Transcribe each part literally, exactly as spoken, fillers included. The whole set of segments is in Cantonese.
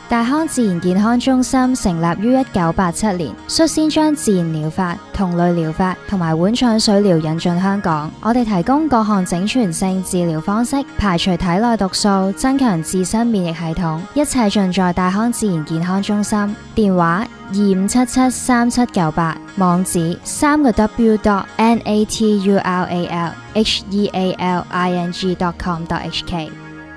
大康自然健康中心成立於一九八七年，率先將自然療法、同類療法同埋碗腸水療引進香港。我哋提供各項整全性治療方式，排除體內毒素，增強自身免疫系統，一切盡在大康自然健康中心。電話二五七七三七九八，網址三個 w dot n a t u r a l h e a l i n g dot com dot h k。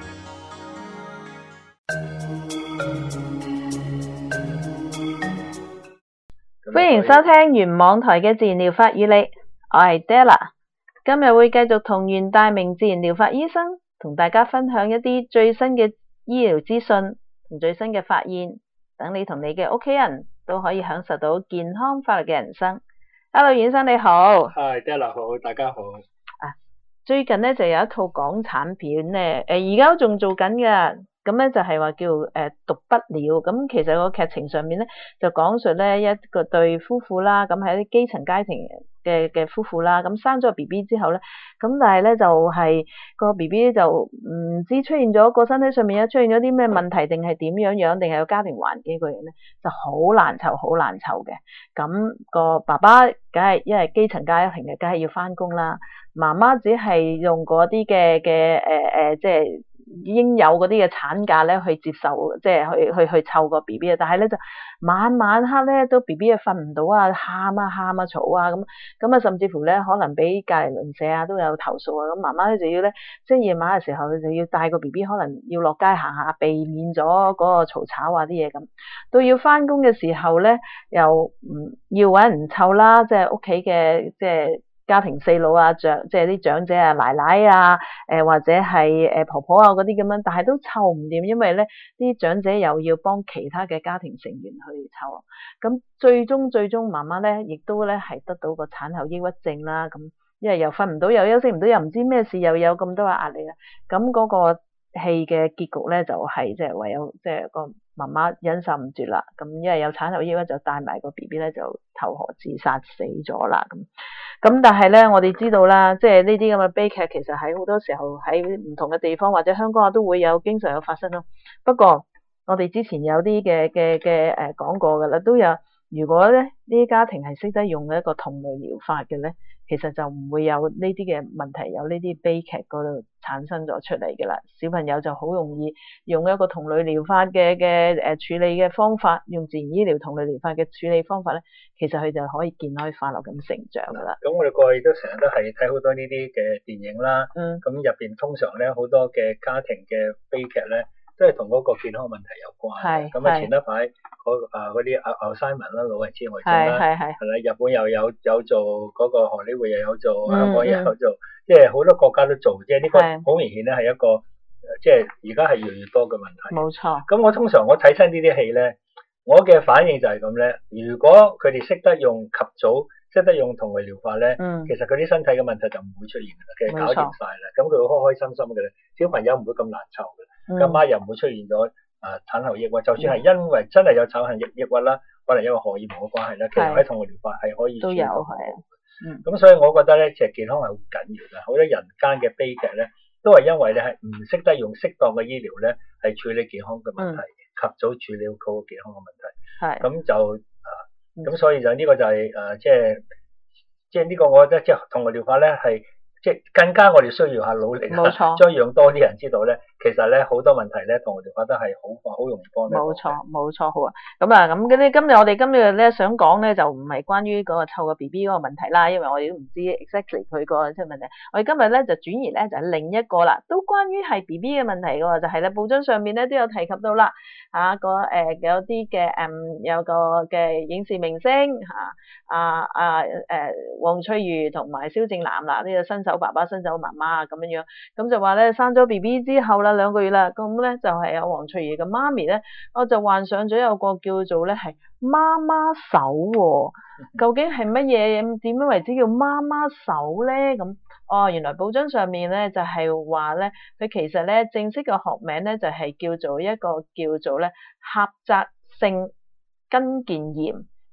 歡迎收聽原網台嘅自然療法與你，我係 Della， 今日會繼續同袁大明自然療法醫生同大家分享一啲最新嘅醫療資訊同最新嘅發現，等你同你嘅屋企人都可以享受到健康快樂嘅人生。Hello， 袁生你好。 係 Della 好，大家好。 啊，最近咧就有一套港產片咧，誒而家仲做緊嘅。咁咧就係話叫誒、呃、毒不了，咁其實個劇情上面咧就講述咧一個對夫婦啦，咁係一啲基層家庭嘅嘅夫婦啦，咁生咗個 B B 之後咧，咁但係咧就係、是、個 B B 就唔知出現咗個身體上面出現咗啲咩問題，定係點樣樣，定係個家庭環境個人咧就好難湊，好難湊嘅。咁、個爸爸梗係因為基層家庭嘅，梗係要翻工啦。媽媽只係用嗰啲嘅嘅誒誒，即係。應有嗰啲嘅產假咧去接受，即係去去去湊個 B B 啊，但係咧就晚晚黑咧都 B B 啊瞓唔到啊，喊啊喊啊嘈啊咁，咁啊甚至乎咧可能俾隔離鄰舍啊都有投訴啊，咁媽媽咧就要咧即係夜晚嘅時候就要帶個 B B 可能要落街行下，避免咗嗰個嘈吵啊啲嘢咁，到要翻工嘅時候咧又唔要搵人湊啦，即係屋企嘅即係。家庭四老啊，長即係啲長者啊，奶奶啊，誒、呃、或者係誒婆婆啊嗰啲咁樣，但係都湊唔掂，因為咧啲長者又要幫其他嘅家庭成員去湊，咁最終最終媽媽咧亦都咧係得到個產後抑鬱症啦，咁因為又瞓唔到，又休息唔到，又唔知咩事，又有咁多嘅壓力啦，咁嗰個戲嘅結局咧就係即係唯有即係個媽媽忍受唔住啦，咁因為有產後抑鬱就帶埋個 B B 咧就投河自殺死咗啦咁。咁但係咧，我哋知道啦，即係呢啲咁嘅悲劇，其實喺好多時候喺唔同嘅地方或者香港啊都會有，經常有發生咯。不過我哋之前有啲嘅嘅嘅誒講過㗎啦，都有。如果咧呢啲家庭係識得用一個同類療法嘅咧，其實就唔會有呢啲嘅問題，有呢啲悲劇嗰度產生咗出嚟嘅啦。小朋友就好容易用一個同類療法嘅嘅誒處理嘅方法，用自然醫療同類療法嘅處理方法咧，其實佢就可以健康快樂咁成長噶啦。 咁我哋過去都成日都係睇好多呢啲嘅電影啦，嗯，咁入邊通常咧好多嘅家庭嘅悲劇咧，都係同嗰個健康問題有關。係，咁啊前一排嗰啊嗰啲阿阿西文啦，老人痴呆症啦，係係係啦，日本又有有做嗰個，荷里活又有做，香港又有做，即係好多國家都做，即係呢個好明顯咧係一個，即係而家係越嚟越多嘅問題。冇錯。咁我通常我睇親呢啲戲咧，我嘅反應就係咁咧。如果佢哋識得用及早，識得用同類療法咧，嗯，其實佢啲身體嘅問題就唔會出現㗎啦，其實搞掂晒啦。咁佢會開開心心㗎啦，小朋友唔會咁難湊㗎啦，咁媽又唔會出現咗。啊，產後抑鬱，就算係因為真係有產後抑抑鬱啦，可能因為荷爾蒙嘅關係咧，其實喺同類療法係可以都有係，嗯，咁所以我覺得咧，其實健康係好緊要嘅，好多人間嘅悲劇咧，都係因為咧係唔識得用適當嘅醫療咧，係處理健康嘅問題，嗯、及早處理好健康嘅問題，係，咁就啊，咁所以就呢個就係、是、誒、呃，即係即係呢個，我覺得即係同類療法咧係。即係更加我哋需要下努力，冇錯，將讓多啲人知道咧，其實咧好多問題咧同我哋覺得係好好容易幫到。冇錯，冇錯，好啊。咁啊，咁嗰啲今日我哋今日咧想講咧就唔係關於嗰個湊個 B B 嗰個問題啦，因為我哋都唔知 exactly 佢個即係問題。我哋今日咧就轉移咧就係另一個啦，都關於係 B B 嘅問題嘅，就係咧報章上面咧都有提及到啦，嚇個誒有啲嘅誒有個嘅影視明星嚇啊啊誒黃翠如同埋蕭正楠啦，呢個新手爸爸新手媽媽啊咁樣樣，咁就話咧生咗 B B 之後啦，兩個月啦，咁咧就係有黃翠如嘅媽咪咧，我就患上咗有個叫做咧係媽媽手喎，究竟係乜嘢？點樣為之叫媽媽手咧？咁哦，原來報章上面咧就係話咧，佢其實咧正式嘅學名咧就係叫做一個叫做咧狹窄性筋腱炎，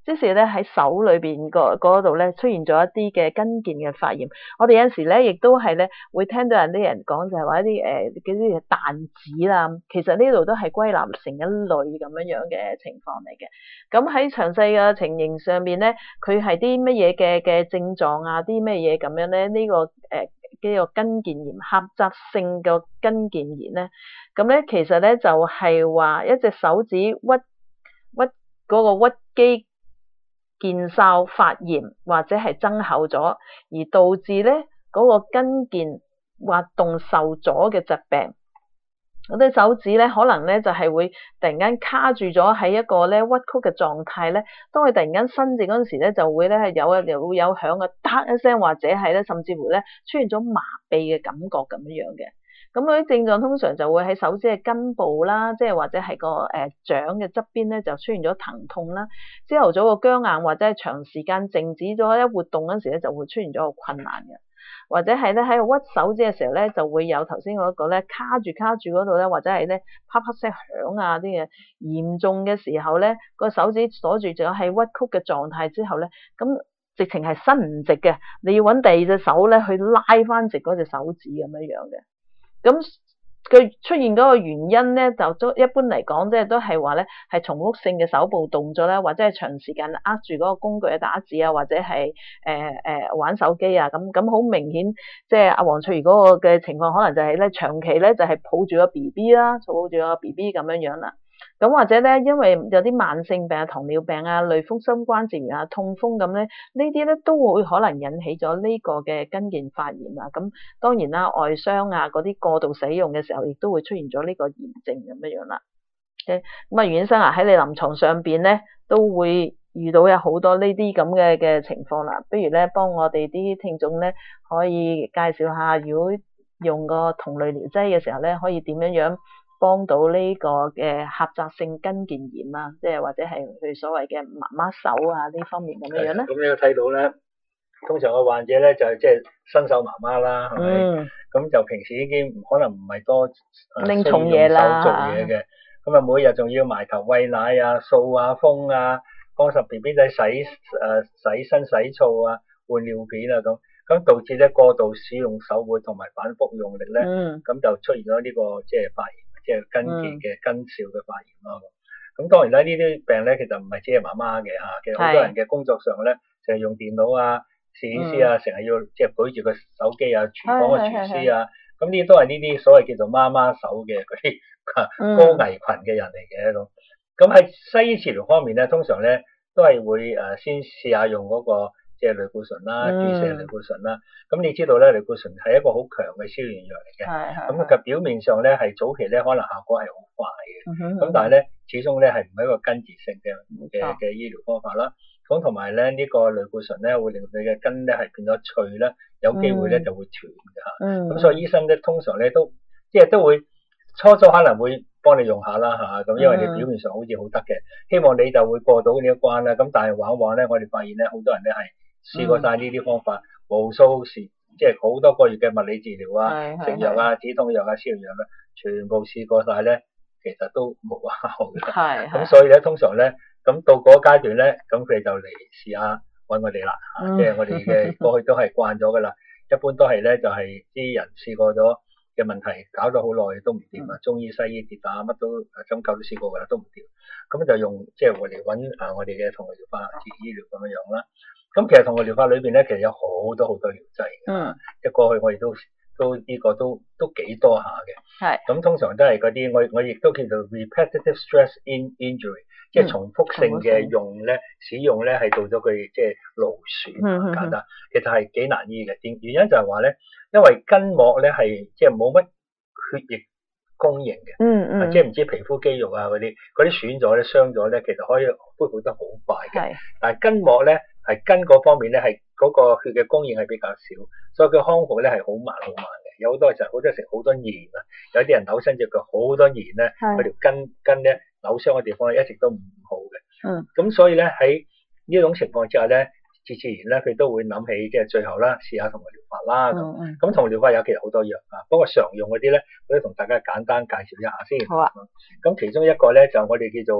即是咧喺手裏邊個嗰度咧出現咗一啲嘅筋腱嘅發炎。我哋有陣時咧亦都係咧會聽到人啲人講就係話一啲誒嗰啲彈指啦，其實呢度都係歸納成一類咁樣樣嘅情況嚟嘅。咁喺詳細嘅情形上面咧，佢係啲乜嘢嘅嘅症狀啊？啲乜嘢咁樣咧？呢、這個誒呢個筋腱炎、狹窄性嘅筋腱炎咧，咁咧其實咧就係、是、話一隻手指屈屈嗰個屈肌腱鞘發炎或者係增厚咗，而導致咧嗰、那個筋腱滑動受阻嘅疾病。嗰啲手指咧，可能咧就係、是、會突然間卡住咗喺一個咧屈曲嘅狀態咧。當佢突然間伸直嗰陣時咧，就會咧係有又會有響嘅嗒一聲，或者係咧甚至乎咧出現咗麻痹嘅感覺咁樣樣嘅。咁嗰啲症狀通常就會喺手指嘅根部啦，即係或者係個誒掌嘅側邊咧就出現咗疼痛啦。朝頭早個僵硬或者係長時間靜止咗一活動嗰陣時咧，就會出現咗個困難嘅。或者係咧喺度屈手指嘅時候咧，就會有頭先嗰個咧卡住卡住嗰度咧，或者係咧啪啪聲響啊啲嘢。嚴重嘅時候咧，個手指鎖住咗喺屈曲嘅狀態之後咧，咁直情係伸唔直嘅，你要揾第二隻手咧去拉翻直嗰隻手指咁樣樣嘅。咁佢出現嗰個原因咧，就都一般嚟講，即係都係話咧，係重複性嘅手部動作咧，或者係長時間握住嗰個工具嘅打字啊，或者係誒誒玩手機啊，咁咁好明顯，即係阿黃翠如嗰個嘅情況，可能就係咧長期咧就係抱住個 B B 啦，抱住個 B B 咁樣樣啦。咁或者咧，因為有啲慢性病啊、糖尿病啊、類風濕關節炎啊、痛風咁咧，呢啲咧都會可能引起咗呢個嘅筋腱發炎啊。咁當然啦，外傷啊嗰啲過度使用嘅時候，亦都會出現咗呢個炎症咁樣樣啦。咁啊，袁醫生啊，喺你臨床上邊咧，都會遇到有好多呢啲咁嘅嘅情況啦。不如咧，幫我哋啲聽眾咧，可以介紹下，如果用個同類療劑嘅時候咧，可以點樣樣幫到呢個嘅狹窄性筋腱炎啊，即係或者係佢所謂嘅媽媽手啊呢方面咁樣樣咧。 咁你都睇到咧，通常個患者咧就係即係新手媽媽啦，係咪？咁、嗯、就平時已經可能唔係多拎重嘢啦， 做嘢嘅。咁啊，每日仲要埋頭餵奶啊、掃啊、風啊、幫十 B B 仔洗誒、呃、洗身洗澡啊、換尿片啊咁，咁導致咧過度使用手腕同埋反覆用力咧，咁、嗯、就出現咗呢、這個即係發炎。即係筋腱嘅筋鞘嘅發炎咯。咁、嗯、當然啦，呢啲病咧其實唔係只係媽媽嘅嚇，其實好多人嘅工作上咧，就係用電腦啊、攝影師啊，成日、嗯、要即係舉住個手機啊、廚房嘅廚師啊，咁呢啲都係呢啲所謂叫做媽媽手嘅嗰啲高危群嘅人嚟嘅咁。咁喺、嗯、西醫治療方面咧，通常咧都係會誒先試下用嗰、那個。即係類固醇啦，注射類固醇啦。咁、嗯、你知道咧，類固醇係一個好強嘅消炎藥嚟嘅。係咁佢表面上咧係早期咧可能效果係好快嘅。咁、嗯、但係咧始終咧係唔係一個根治性嘅嘅嘅醫療方法啦。咁同埋咧呢、這個類固醇咧會令你嘅筋咧係變咗脆啦，有機會咧就會斷㗎嚇。咁、嗯、所以醫生咧通常咧都即係都會初初可能會幫你用下啦嚇。咁因為你表面上好似好得嘅，希望你就會過到呢一關啦。咁但係往往咧我哋發現咧好多人咧係試過晒呢啲方法，嗯、無數時即係好多個月嘅物理治療啊、食藥啊、止痛藥啊、消炎藥啦，全部試過晒咧，其實都冇效嘅。係咁所以咧，通常咧，咁到嗰個階段咧，咁佢就嚟試下揾我哋啦。嗯、即係我哋嘅過去都係慣咗噶啦，一般都係咧就係、是、啲人試過咗嘅問題，搞咗好耐都唔掂啊，嗯、中醫西醫跌打乜都針灸都試過噶啦，都唔掂。咁就用即係我哋揾啊我哋嘅同類療法、自然醫療咁樣樣啦。咁其實同類療法裏邊咧，其實有好多好多療劑嘅。嗯。即係過去我哋都都呢、這個都都幾多下嘅。係是。咁通常都係嗰啲我我亦都叫做 repetitive stress in injury，、嗯、即係重複性嘅用咧、嗯、使用咧係到咗佢即係勞損。嗯簡單。嗯、其實係幾難醫嘅，原原因就係話咧，因為筋膜咧係即係冇乜血液供應嘅。嗯嗯。即係唔知皮膚肌肉啊嗰啲嗰啲損咗咧、傷咗咧，其實可以恢復得好快嘅。係是。但係筋膜咧。係筋嗰方面咧，係嗰個血嘅供應係比較少，所以佢康復咧係好慢好慢嘅。有好多時候好多時好多炎啊，有啲人扭親隻腳好多炎咧，嗰條筋筋咧扭傷嘅地方咧一直都唔好嘅。嗯。咁所以咧喺呢種情況之下咧，自自然咧佢都會諗起即係最後啦，試下同類療法啦。咁咁同類療法有其實好多藥啊，不過常用嗰啲咧，我都同大家簡單介紹一下先。好啊。咁其中一個咧就我哋叫做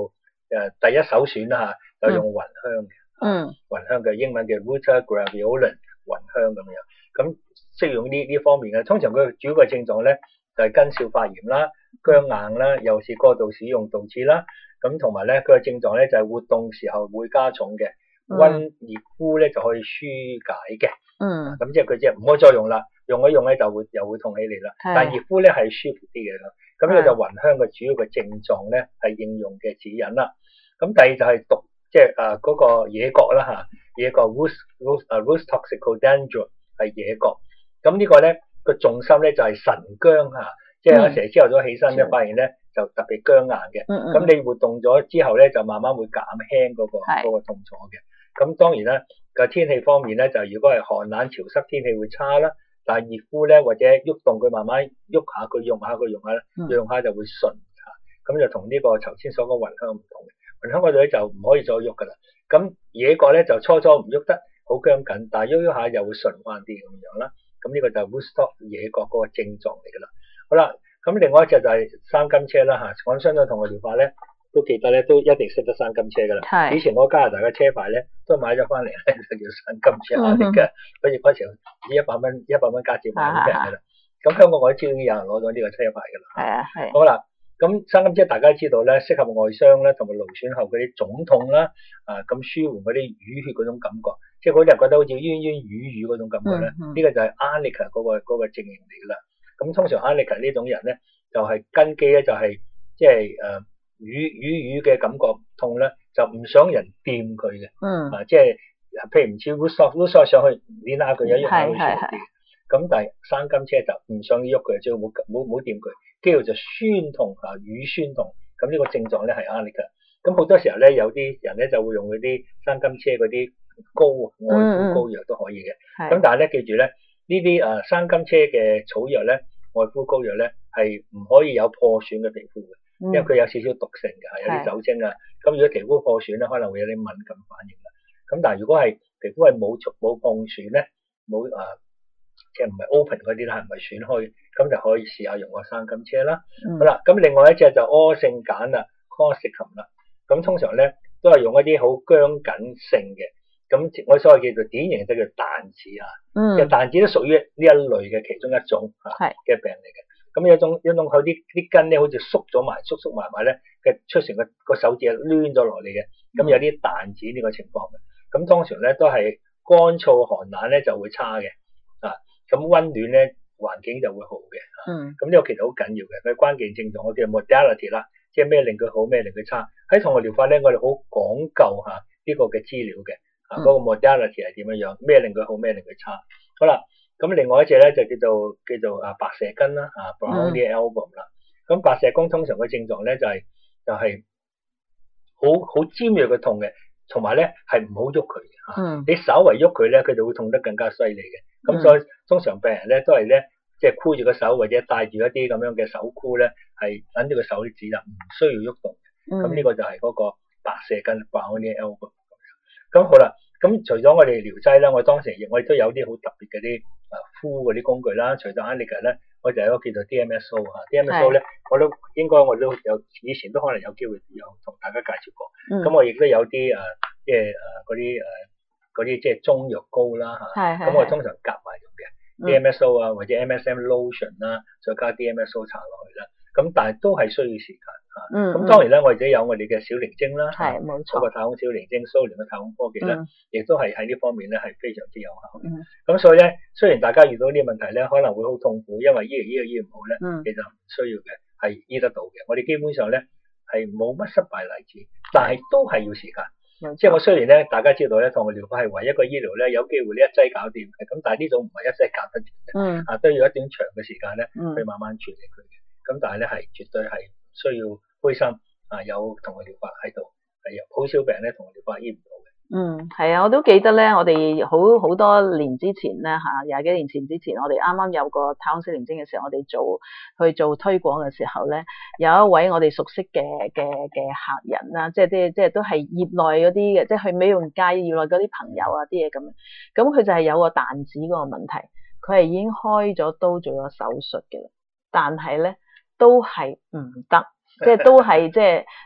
誒第一首選啦嚇，就用芸香嘅， 嗯， 芸香嘅英文叫 Ruta Graveolens 芸香咁樣，咁適用呢呢方面嘅。通常佢主要嘅症狀咧就係根鞘發炎啦、僵硬啦，又是過度使用導致啦。咁同埋咧佢嘅症狀咧就係活動時候會加重嘅，温熱敷咧就可以舒解嘅。 嗯， 咁即係佢即係唔可以再用啦，用一用咧就會又會痛起嚟啦。但係熱敷咧係舒服啲嘅。咁呢個就芸香嘅主要嘅症狀咧係應用嘅指引啦。咁第二就係毒，即係誒嗰個野葛啦嚇，野葛 Rus Rus 誒 Rus toxicodendron 係野葛。咁呢個咧個重心咧就係晨僵嚇，即係有時朝頭早起身咧發現咧就特別僵硬嘅。咁、嗯、你活動咗之後咧就慢慢會減輕嗰、嗰個嗰、嗰個痛楚嘅。咁當然啦，個天氣方面咧就如果係寒冷潮濕天氣會差啦。但係熱敷咧，或者喐動佢慢慢喐下佢，用下佢，用下咧，用下就會順嚇。咁就同呢個頭先所講芸香唔同嘅。芸香嗰度咧就唔可以再喐噶啦。咁野葛咧就初初唔喐得，好僵緊，但係喐喐下又會順翻啲咁樣啦。咁呢個就係 Woodstock 野葛嗰個症狀嚟噶啦。好啦，咁另外一隻就係生金車啦嚇。講相對同個療法咧，都記得咧，都一定識得生金車噶啦。以前我加拿大嘅車牌咧，都買咗翻嚟咧，就叫生金車壓力嘅。好似嗰時以一百蚊一百蚊加紙買好平嘅啦。咁香港我都知已經有人攞咗呢個車牌噶啦。係啊係。好啦，咁生金車大家知道咧，適合外傷啦，同埋勞損後嗰啲腫痛啦，啊咁舒緩嗰啲淤血嗰種感覺，即係嗰啲人覺得好似冤冤瘀瘀嗰種感覺咧。呢、嗯嗯、個就係 Arnica 嗰個嗰、嗰個症型嚟噶啦。咁通常 Arnica 呢種人咧，就係、是、根基咧就係即係誒。瘀瘀瘀嘅感覺痛咧，就唔想人掂佢嘅，嗯，啊，即係譬如唔似 Woodstock，Woodstock 上去捏下佢，一喐下佢舒服啲。咁但係生金車就唔想喐佢，最好冇冇冇掂佢，肌肉就酸痛啊，瘀酸痛。咁呢個症狀咧係 Arnica。咁好多時候咧，有啲人咧就會用嗰啲生金車嗰啲膏外敷膏藥都可以嘅。咁、嗯、但係咧記住咧，呢啲誒生金車嘅草藥咧，外敷膏藥咧係唔可以有破損嘅皮膚嘅。因為佢有少少毒性嘅，有啲酒精啊。咁如果皮膚破損咧，可能會有啲敏感反應啦。咁但係如果係皮膚係冇冇碰損咧，冇誒、呃，即係唔係 open 嗰啲啦，唔係損開，咁就可以試下用個生金車啦。嗯、好啦，咁另外一隻就柯聖簡啦 Colchicum 啦。咁通常咧都係用一啲好僵緊性嘅，咁我所謂叫做典型就叫彈子啊。嗯。其實彈子都屬於呢一類嘅其中一種嚇嘅病嚟嘅。咁有一種有一種佢啲啲筋咧，好似縮咗埋，縮縮埋埋咧嘅出成個個手指係攣咗落嚟嘅。咁有啲彈子呢個情況嘅。咁通常咧都係乾燥寒冷咧就會差嘅。啊，咁溫暖咧環境就會好嘅。嗯。咁呢個其實好緊要嘅，佢關鍵症狀我叫 modality 啦，即係咩令佢好，咩令佢差。喺同學療法咧，我哋好講究嚇呢個嘅資料嘅。啊，嗰、嗯、個 modality 係點樣樣？咩令佢好，咩令佢差？好啦。咁另外一隻咧就叫做叫做啊白蛇根啦，啊 Brownian elbow 啦。咁白蛇根通常嘅症狀咧就係、是、就係好好尖銳嘅痛嘅，同埋咧係唔好喐佢嘅嚇。嗯、你稍為喐佢咧，佢就會痛得更加犀利嘅。咁、嗯、所以通常病人咧都係咧即係箍住個手或者戴住一啲咁樣嘅手箍咧，係等呢個手指就唔需要喐動嘅。咁呢、嗯、個就係嗰個白蛇根 Brownian elbow。咁好啦。咁除咗我哋療劑啦，我當時亦我亦都有啲好特別嘅啲啊敷嗰啲工具啦。除咗 Arnica 咧，我就有一個叫做 D M S O 嚇 ，D M S O 咧我都應該我都有以前都可能有機會有同大家介紹過。咁、嗯、我亦都有啲誒即係誒嗰啲誒嗰啲即係中藥膏啦嚇。咁我通常夾埋用嘅 D M S O 啊，或者 M S M lotion 啦，再加 D M S O 搽落去啦。咁但係都係需要時間。嗯，咁當然咧，我哋有我哋嘅小靈精啦，係冇錯，嗰個太空小靈精，蘇聯嘅太空科技咧，亦、嗯、都係喺呢方面咧係非常之有效嘅。咁、嗯、所以咧，雖然大家遇到呢啲問題咧，可能會好痛苦，因為醫嚟醫去醫唔好咧，嗯、其實唔需要嘅，係醫得到嘅。我哋基本上咧係冇乜失敗例子，但係都係要時間。嗯、即係我雖然咧，大家知道咧，糖尿病係唯一一個醫療咧有機會呢一劑搞掂嘅，咁但係呢種唔係一劑搞得掂嘅，嗯、啊都要一段長嘅時間咧去慢慢處理佢嘅。咁但係咧係絕對係需要灰心。啊，有同佢療法喺度，係有好少病咧同佢療法醫唔到嘅。嗯，係啊，我都記得咧，我哋好好多年之前咧嚇，廿幾年前之前，我哋啱啱有個太空小靈精嘅時候，我哋做去做推廣嘅時候咧，有一位我哋熟悉嘅嘅嘅客人啦，即係啲即係都係業內嗰啲嘅，即係去美容界業內嗰啲朋友啊啲嘢咁樣，咁佢就係有個彈子嗰個問題，佢係已經開咗刀做咗手術嘅啦，但係咧都係唔得。即係都係即係即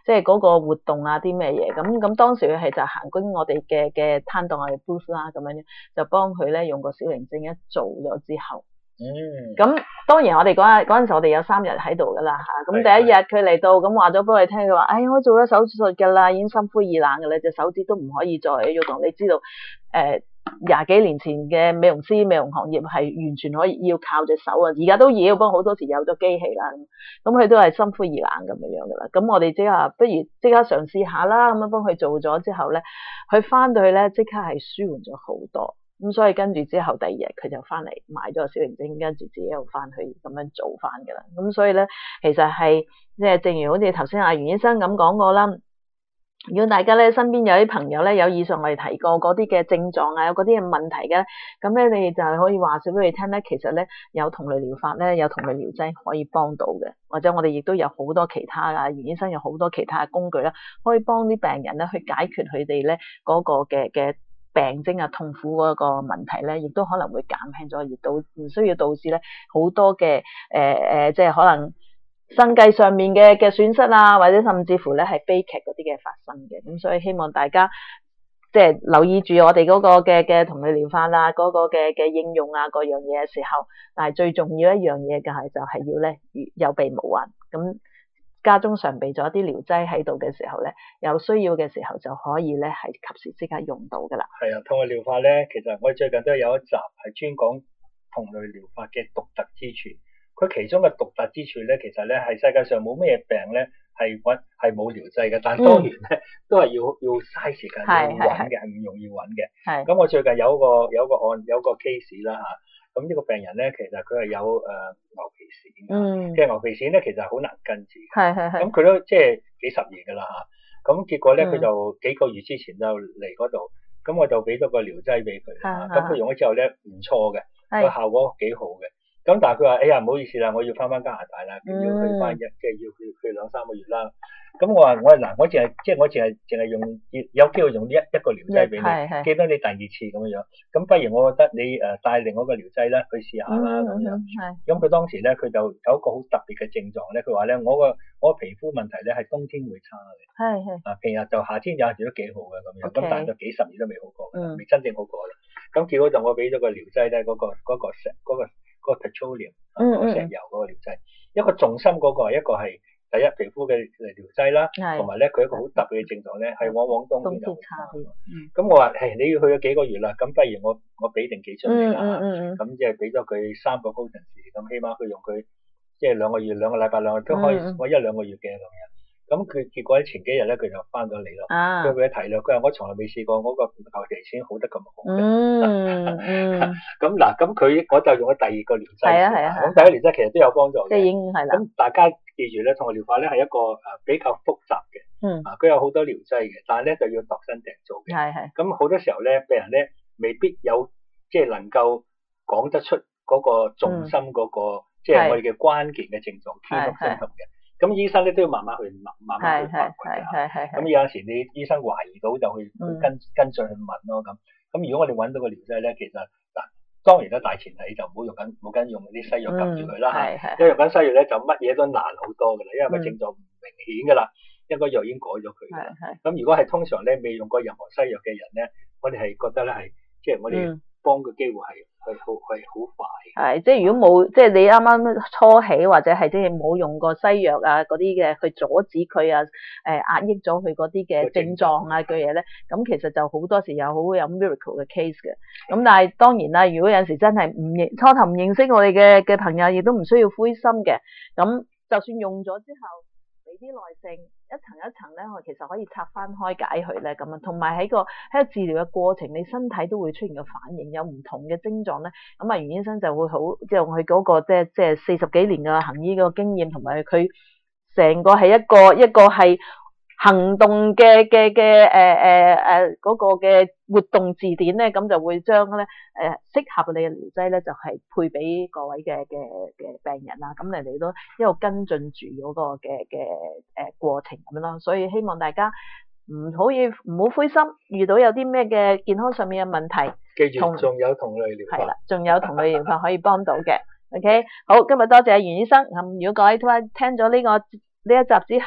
即係嗰個活動啊啲咩嘢。咁咁當時佢係就行經我哋嘅嘅攤檔，我哋 booth 啦咁樣，就幫佢咧用個小靈精一做咗之後。 嗯， 咁當然我哋嗰日嗰陣時我哋有三日喺度噶啦吓，咁第一日佢嚟到咁話咗俾佢聽，佢話：哎我做咗手術噶啦，已經心灰意冷噶啦，隻手指都唔可以再喐動。你知道誒廿幾年前嘅美容師美容行業係完全可以要靠隻手啊，而家都要，不過好多時有咗機器啦，咁佢都係心灰意冷咁樣樣噶啦。咁我哋即刻不如即刻嘗試下啦，咁樣幫佢做咗之後咧，佢翻到去咧即刻係舒緩咗好多。咁所以跟住之後第二日佢就翻嚟買咗個小靈精，跟住自己又翻去咁樣做翻噶啦。咁所以咧，其實係即係正如好似頭先阿袁醫生咁講過啦。如果大家咧身邊有啲朋友咧有以上我哋提過嗰啲嘅症狀啊，有嗰啲嘅問題嘅，咁咧你就係可以話少俾佢聽咧。其實咧有同類療法咧，有同類療劑可以幫到嘅，或者我哋亦都有好多其他啊，袁醫生有好多其他嘅工具啦，可以幫啲病人咧去解決佢哋咧嗰個嘅嘅。病徵啊，痛苦嗰個問題咧，亦都可能會減輕咗，而導唔需要導致咧好多嘅誒誒，即係可能生計上面嘅嘅損失啊，或者甚至乎咧係悲劇嗰啲嘅發生嘅。咁所以希望大家即係留意住我哋嗰個嘅嘅同類療法啦，嗰個嘅嘅應用啊，各樣嘢嘅時候，但係最重要一樣嘢嘅係就係要咧有備無患咁。家中常備咗啲療劑喺度嘅時候咧，有需要嘅時候就可以咧係及時即刻用到噶啦。 係啊，同類療法咧，其實我哋最近都有一集係專講同類療法嘅獨特之處。佢其中嘅獨特之處咧，其實咧係世界上冇咩病咧係揾係冇療劑嘅，但當然咧、嗯、都係要要嘥時間要揾嘅，係唔容易揾嘅。係。咁我最近有個有個案有個 case 啦嚇。咁呢個病人咧，其實佢係有誒、呃、牛皮癬嘅，嗯、其實牛皮癬咧其實好難根治嘅，係係係。咁佢都即係幾十年㗎啦嚇，咁結果咧佢、嗯、就幾個月之前就嚟嗰度，咁我就俾咗個療劑俾佢，咁佢用咗之後咧唔錯嘅，個效果幾好嘅。咁但係佢話：哎呀唔好意思啦，我要翻返加拿大啦，要去翻一即係要去去兩三個月啦。咁我話我話嗱，我淨係即係我淨係淨係用有機會用呢一一個療劑俾你，記得你第二次咁樣樣。咁不如我覺得你誒帶另外一個療劑咧去試下啦咁樣。咁佢當時咧佢就有一個好特別嘅症狀咧，佢話咧我個我個皮膚問題咧係冬天會差嘅，係係啊平日就夏天有陣時都幾好嘅咁樣，咁但係就幾十年都未好過，未真正好過啦。咁結果就我俾咗個療劑咧，嗰個嗰個石嗰個嗰個 petroleum 嗰個石油嗰個療劑，一個重心嗰個，一個係。第一皮膚嘅療劑啦，同埋咧佢一個好特別嘅症狀咧，係往往冬天就差啲。咁、嗯、我話係你要去咗幾個月啦，咁不如我我俾定幾樽你啦，咁即係俾咗佢三個 potency，咁起碼佢用佢即係兩個月兩個禮拜兩個都可以，我一兩個月嘅咁樣。咁佢結果喺前幾日咧，佢就翻咗嚟咯。啊！佢佢一提咧，佢話我從來未試過嗰個牛皮癬好得咁好嘅。嗯嗯。咁嗱，咁佢我就用咗第二個療劑。係啊係啊。咁第一個療劑其實都有幫助嘅。即係已經係啦。咁大家記住咧，同類療法咧係一個誒比較複雜嘅。嗯。啊，佢有好多療劑嘅，但係咧就要度身訂造嘅。係係。咁好多時候咧，病人咧未必有即係能夠講得出嗰個重心嗰個，即係我哋嘅關鍵嘅症狀，天毒相同嘅。咁醫生咧都要慢慢去慢慢去發掘嘅，咁有陣時你醫生懷疑到就去去跟、嗯、跟進去問咯咁。咁如果我哋揾到個療劑咧，其實嗱當然啦，大前提就唔好用緊冇緊用啲西藥撳住佢啦嚇。因為用緊西藥咧就乜嘢都難好多㗎啦，因為個症狀唔明顯㗎啦，因為個藥已經改咗佢。咁如果係通常咧未用過任何西藥嘅人咧，我哋係覺得咧係即係我哋幫嘅機會係。係好係好快，係即係如果冇即係你啱啱初起或者係即係冇用過西藥啊嗰啲嘅去阻止佢啊，誒、呃、壓抑咗佢嗰啲嘅症狀啊嘅嘢咧，咁其實就好多時有好有 miracle 嘅 case 嘅。咁但係當然啦，如果有陣時真係唔認初頭唔認識我哋嘅嘅朋友，亦都唔需要灰心嘅。咁就算用咗之後，俾啲耐性，一層一層咧，我其實可以拆翻開解佢咧，咁啊，同埋喺個喺個治療嘅過程，你身體都會出現個反應，有唔同嘅症狀咧，咁啊，袁醫生就會好，即係用佢嗰個即係即係四十幾年嘅行醫個經驗，同埋佢成個係一個一個係行動嘅嘅嘅誒誒誒嗰個嘅活動字典咧，咁就會將咧誒適合你嘅療劑咧，就係配俾各位嘅嘅嘅病人啦。咁你哋都一路跟進住嗰個嘅嘅誒過程咁樣咯。所以希望大家唔可以唔好灰心，遇到有啲咩嘅健康上面嘅問題，記住仲有同類療法，係啦，仲有同類療法可以幫到嘅。OK， 好，今日多謝袁醫生。咁如果各位聽咗呢個呢一集之後，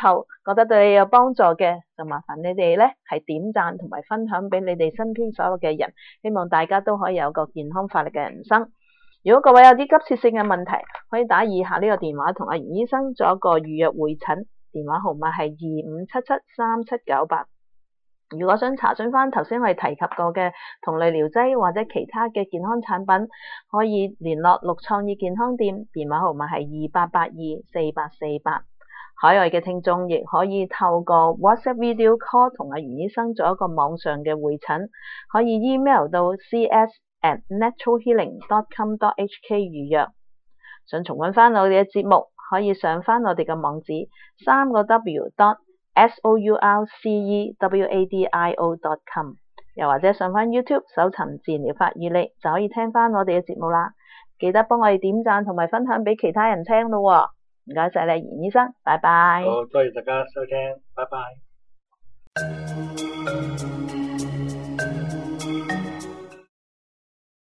覺得對你有幫助嘅，就麻煩你哋咧係點讚同埋分享俾你哋身邊所有嘅人，希望大家都可以有個健康快樂嘅人生。如果各位有啲急切性嘅問題，可以打以下呢個電話同阿袁醫生做一個預約會診，電話號碼係二五七七三七九八。如果想查詢翻頭先我哋提及過嘅同類療劑或者其他嘅健康產品，可以聯絡六創意健康店，電話號碼係二八八二四八四八。海外嘅聽眾亦可以透過 WhatsApp Video Call 同阿袁醫生做一個網上嘅會診，可以 email 到 c s at natural healing dot com dot h k 預約。想重溫翻我哋嘅節目，可以上翻我哋嘅網址三個 w dot s o u r c e w a d i o dot com， 又或者上翻 YouTube 搜尋自然療法與你，就可以聽翻我哋嘅節目啦。記得幫我哋點讚同埋分享俾其他人聽咯。唔該晒你，袁醫生，拜拜。 好，多謝大家收聽，拜拜。